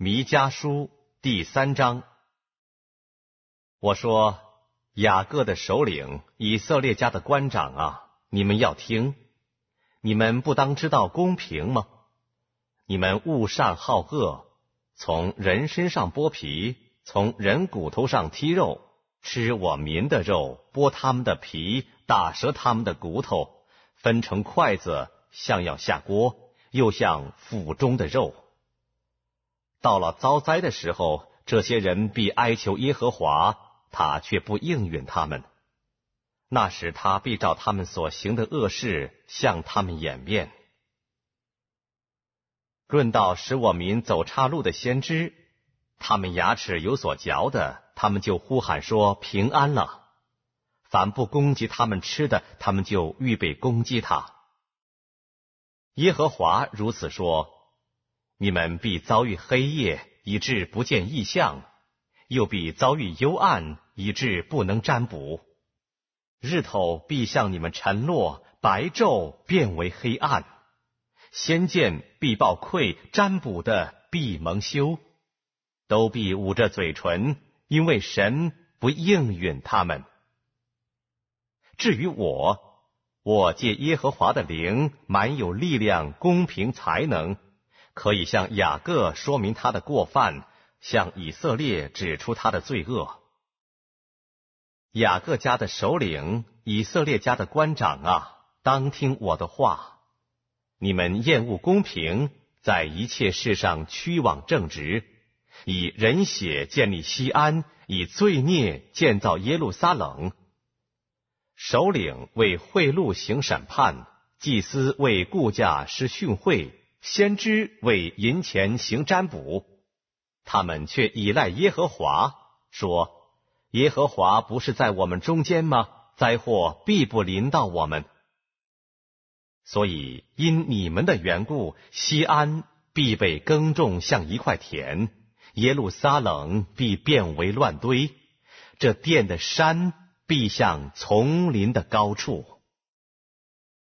弥迦书第3章。我说，雅各的首领，以色列家的官长啊，你们要听，你们不当知道公平吗？你们恶善好恶，从人身上剥皮，从人骨头上剔肉，吃我民的肉，剥他们的皮，打折他们的骨头，分成筷子，像要下锅，又像腹中的肉。到了遭灾的时候，这些人必哀求耶和华，他却不应允他们。那时他必照他们所行的恶事向他们掩面。论到使我民走岔路的先知，他们牙齿有所嚼的，他们就呼喊说平安了；凡不攻击他们吃的，他们就预备攻击他。耶和华如此说：你们必遭遇黑夜，以致不见异象；又必遭遇幽暗，以致不能占卜。日头必向你们沉落，白昼变为黑暗。先见必报愧，占卜的必蒙羞，都必捂着嘴唇，因为神不应允他们。至于我借耶和华的灵，满有力量、公平、才能，可以向雅各说明他的过犯，向以色列指出他的罪恶。雅各家的首领，以色列家的官长啊，当听我的话。你们厌恶公平，在一切事上屈枉正直，以人血建立西安，以罪孽建造耶路撒冷。首领为贿赂行审判，祭司为雇价施训诲，先知为银钱行占卜。他们却倚赖耶和华，说：耶和华不是在我们中间吗？灾祸必不临到我们。所以因你们的缘故，西安必被耕种像一块田，耶路撒冷必变为乱堆，这殿的山必像丛林的高处。